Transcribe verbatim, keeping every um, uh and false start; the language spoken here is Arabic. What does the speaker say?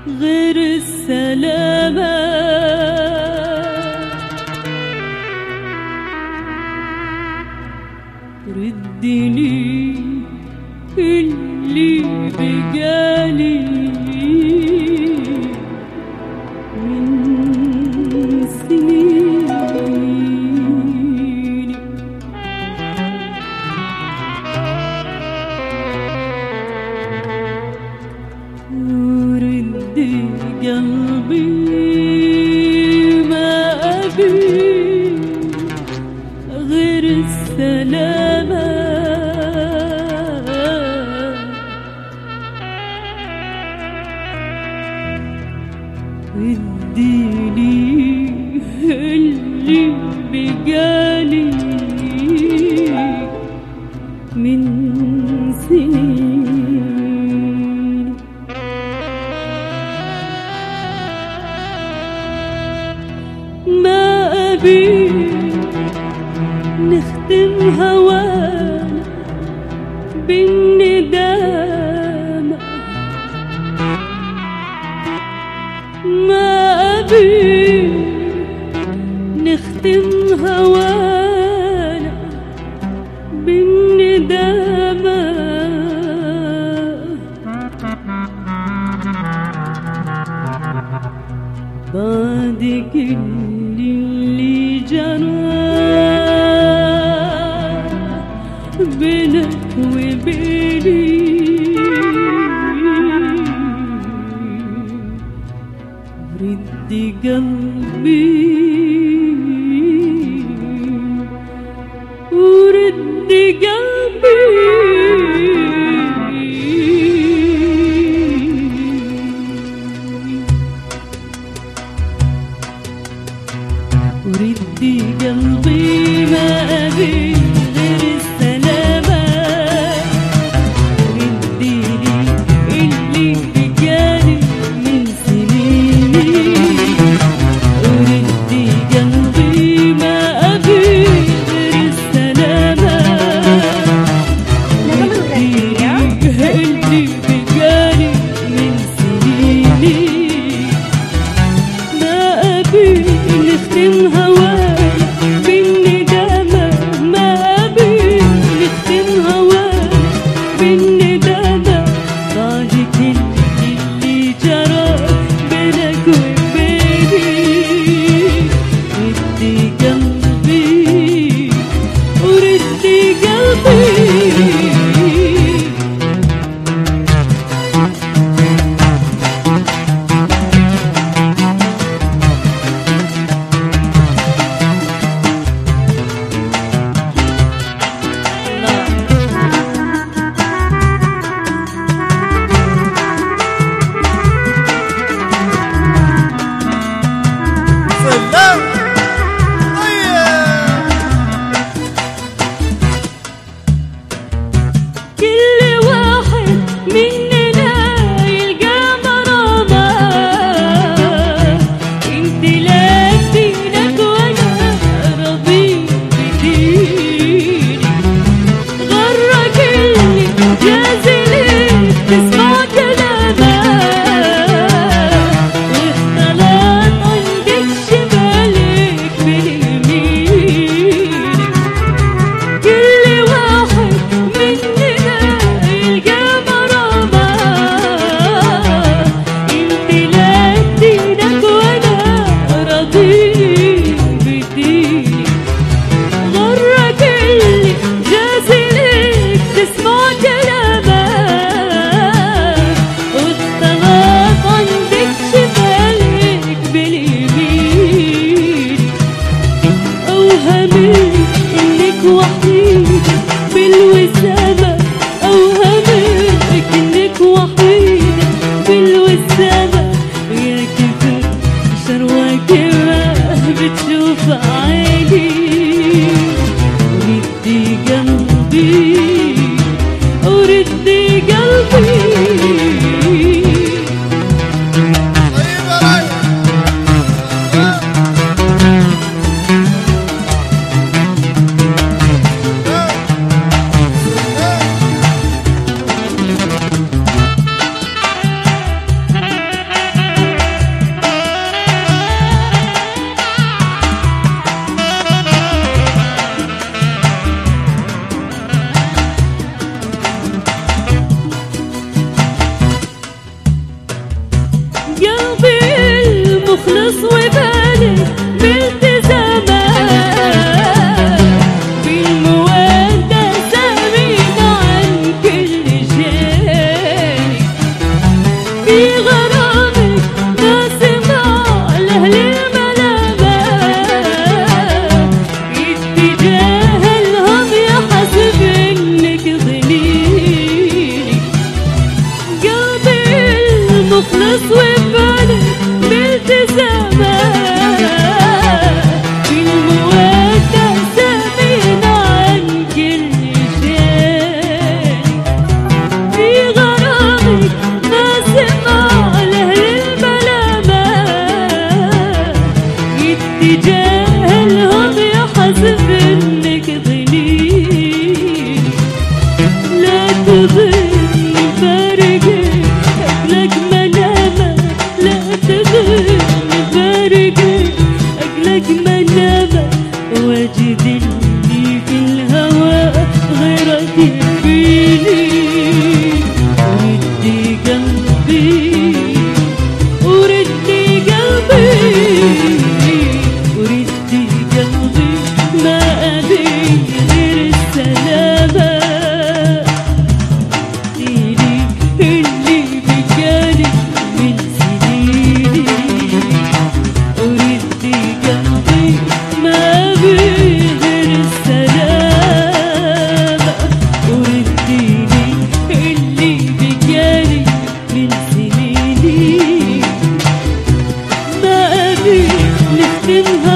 غير السلامة. ردني اللي بجالي من سنين، ورد قلبي ما أبي غير السلامة. اديني اللي بجالي من سنين، ما أبي نختم هوانا بالندامة، ما أبي نختم هوانا بالندامة. بعد كل اللي جرى بينك وبيني، رد قلبي ورد قلبي. ورد قلبي ما أبي غير السلامة. رديني اللي بجالي من سنين، ورد قلبي ما أبي غير السلامة. رديني اللي بجالي من سنين، ما أبي نختم هوانا بالندامة، ما أبي نختم هوانا بالندامة. بعد كل اللي جرى بينك وبيني، ردي قلبي وردي قلبي. بتشوف عيني وردي قلبي وردي قلبي. تظن فارقك أجلك منامة، لا تظن فارقك أجلك منامة، واجد اللي في الهوى غيرك يكفيني. وردي قلبي وردي قلبي وردي قلبي ما أبي غير السلامة. ديني اللي بجاني من سنيني، وردي قلبي ما أبي غير السلامة. ورديني اللي بجاني من سنيني، ما أبي نختمها